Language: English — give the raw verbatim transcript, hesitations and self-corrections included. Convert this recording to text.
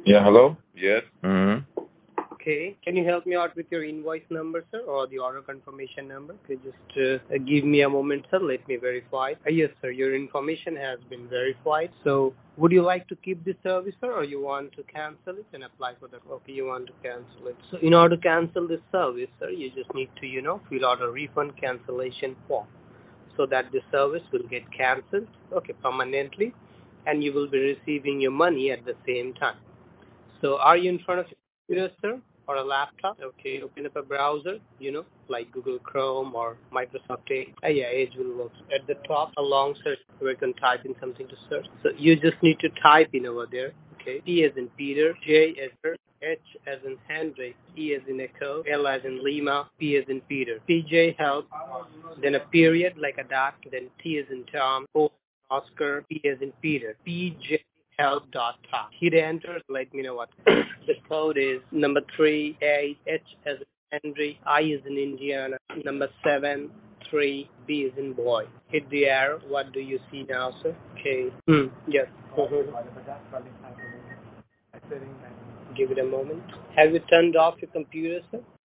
Yeah, hello? Yes. Mm-hmm. Okay. Can you help me out with your invoice number, sir, or the order confirmation number? Could you just uh, give me a moment, sir? Let me verify. Uh, yes, sir. Your information has been verified. So, would you like to keep this service, sir, or you want to cancel it and apply for the? Okay, you want to cancel it. So, in order to cancel this service, sir, you just need to, you know, fill out a refund cancellation form, so that the service will get cancelled, okay, permanently, and you will be receiving your money at the same time. So are you in front of your computer, sir, or a laptop? Okay, open up a browser, you know, like Google Chrome or Microsoft Edge. Uh, yeah, Edge will work. At the top, a long search where you can type in something to search. So you just need to type in over there, okay? P as in Peter, J as in H as in Henry, E as in Echo, L as in Lima, P as in Peter. P J help, then a period like a dot, then T as in Tom, O Oscar, P as in Peter, P J help dot com. Hit enter, let me know what. The code is number three, A, H as in Henry, I as in Indiana, number seven, three, B as in boy. Hit the arrow. What do you see now, sir? Okay. Hmm. Yes. Mm-hmm. Give it a moment. Have you turned off your computer, sir?